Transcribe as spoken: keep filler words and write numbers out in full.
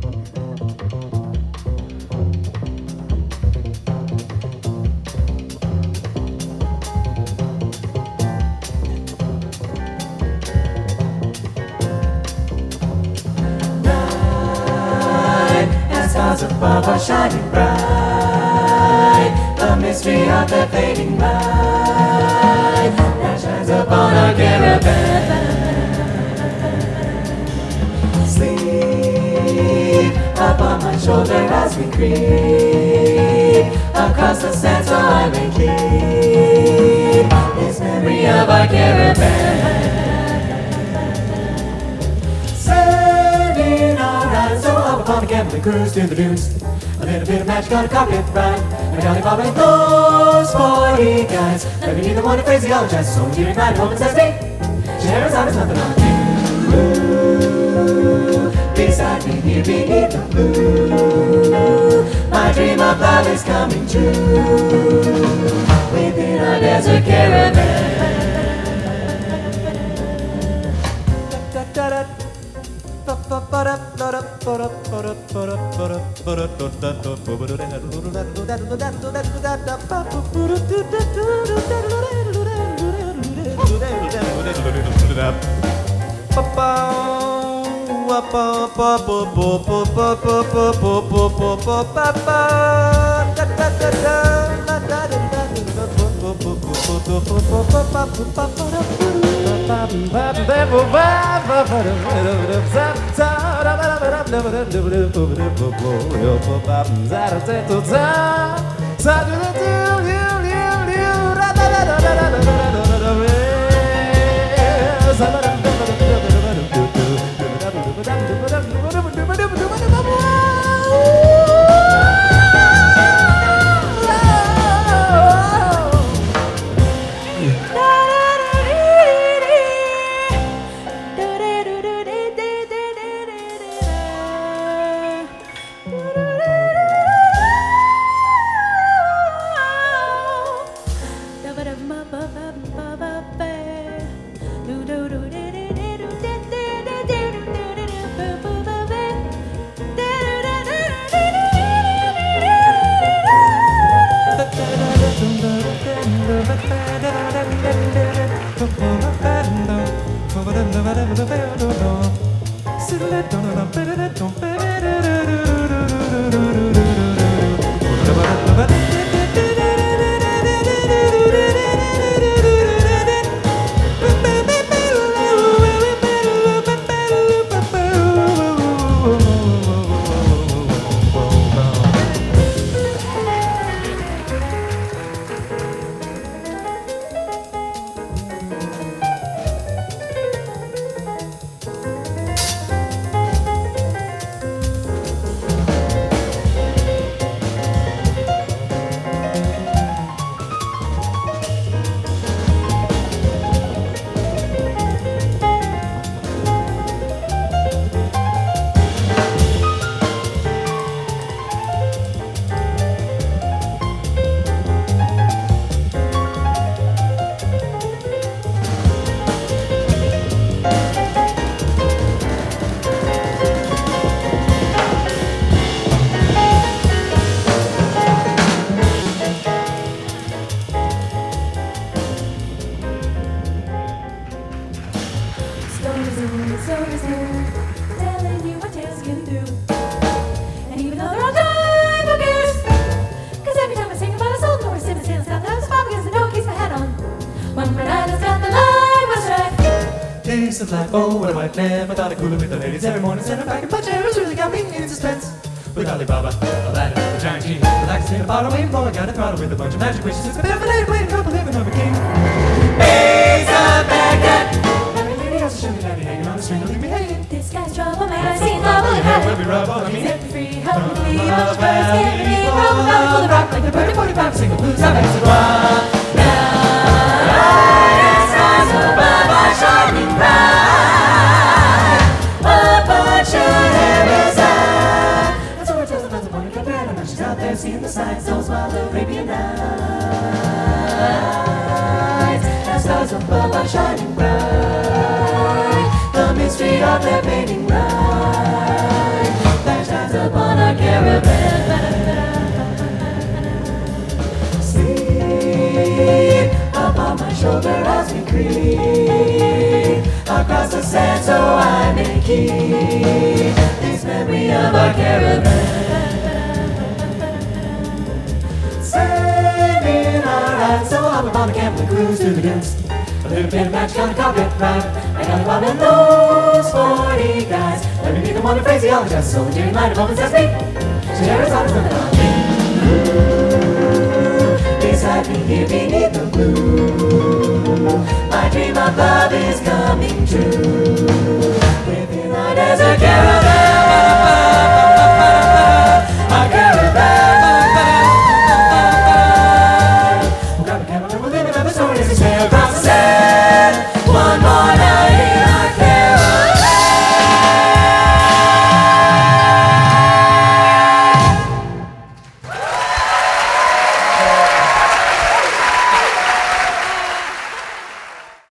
Stars above are shining bright. The mystery of the fading light that shines upon our caravan. Sleep upon my shoulder as we creep across the sand, so I may keep this memory of our caravan. On a gambling cruise to the dunes, a little bit of magic on a carpet ride, and a golly bob and those forty guys. Never neither one to phraseologize, so when you're at night, home says me, Shahrazad is nothing on you. Beside me here beneath the blue, my dream of love is coming true. Within our desert caravan. Of life, oh, what a wife, never thought I'd cool it with the ladies every morning. Send her back and punch errors really got me in suspense. With Alibaba, Aladdin, the giant genie, relaxed in a bottle, waiting for I got a throttle with a bunch of magic wishes. It's a bit of a late waiting couple living over king. Bays of Baghdad. Every lady has a sugar daddy hanging on the string to leave me hanging. This guy's trouble, man, I've seen double head. Will be rub on me. Set me free, help me flee, much worse, get me leave. Roll the valley full of rock like the bird forty-five, single blues, I've had to rock. Night skies above are shining bright. Seeing the sights, those wild Arabian nights. As stars above are shining bright, the mystery of their fading light. tree. Across the sand so I may keep this memory of our caravan. Sand in our eyes, so hop upon the camp and cruise through the dunes. A little bit of magic on the carpet ride. I got a Bob and those forty guys. Let me be the one to phraseologist. So the Jerry light of open sesame. So Jerry's on his living on me. Beside me here beneath the blue, my dream of love is coming true. Within our desert caravan.